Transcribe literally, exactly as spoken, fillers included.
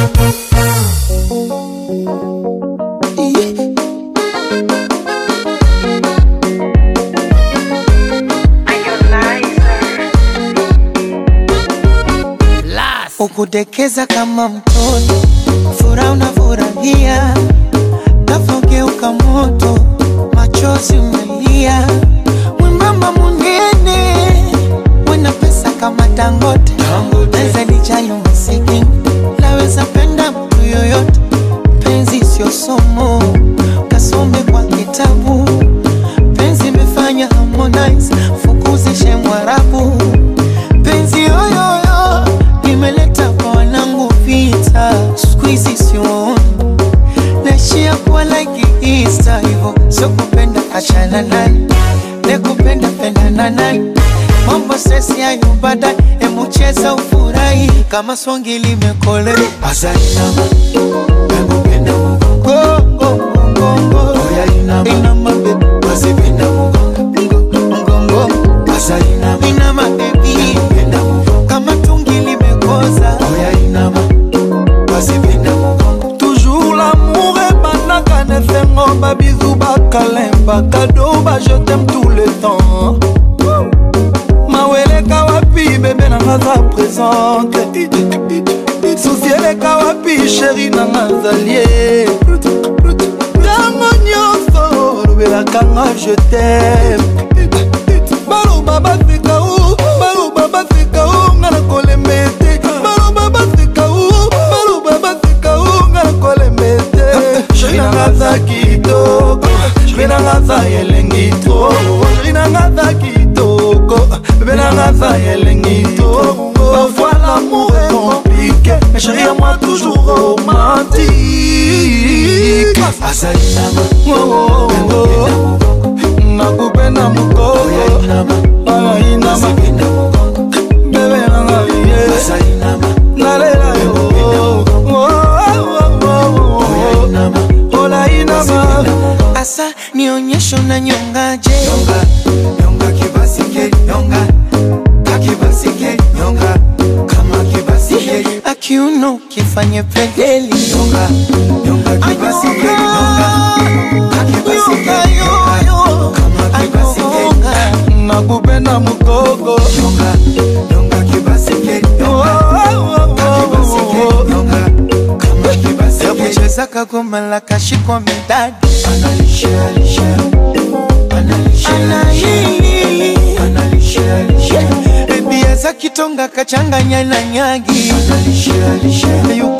Ukudekeza kama mtoto, furaha unafurahia, kafogeuka moto, machozi umelia. Mwembamba munene, wena pesa kama Dangote, naweza nijali masikini, naweza penda mtu yoyote. Penzi sio somo, kasome kwa kitabu. Penzi imefanya Harmonize, fukuzishe Mwarabu. Penzi yoyoyo, nimeleta kwa wanangu vita. Squeezy sioni, naishia kuwa like Easter. Hivo, sio kupenda achana nani, nekupenda penda na nani. Mambo stress ya yubada, emu cheza ufurahi. Kama swangi limekole asa inama, nekupenda mgongo mgongo. Oya inama, inama baby, wasipenda mgongo mgongo. Asa inama, inama baby, nekupenda mgongo. Kama tungi limekoza, oya inama, wasipenda mgongo. Toujours l'amour est banaka ne fait mon babizou bakalemba. Cadeau ba je t'aime tout le temps. Mawele kawapi bébé na ngaza présente. Souciele kawapi chéri na ngazalie. Tango nyonso lobela kanga je t'aime. Balo baba fika u, balo baba fika u ngana kolemete. Balo baba fika u, balo baba fika u ngana kolemete. Chéri na ngaza kitoko, chéri na ngaza yelengi to. Chéri na ngaza kitoko, bébé na ngaza yelengi to. Parfois l'amour est compliqué, mais chérie à moi toujours romantique. Asa inama, Oh oh oh, nakupenda mukoko. oya inama, Ala inama, wasipenda mgongo. bébé na ngaye. Asa inama, Nalela yo. Oh oh oh oya oh, inama, ola inama. asa nionyesho na nyongaje. Nyonga, nyonga kibasike, nyonga. Kakibasike, nyonga. Kama kibasike, Akiuno kifanye pedeli. nyonga. Nyonga kibasike, nyonga. Kakibasike, nyonga. Kama kibasike, Nakupenda mukoko. nyonga. Nyonga kibasike, Oh nyonga. oh oh Kakibasike, oh. nyonga. Kama kibasike. Yabucheza kagoma la kashikwa midadi. Analisha, alisha. Analisha, Anahili Analisha, alisha. Ebia za kitonga kachanganya na nyagi. Analisha, alisha. Yuko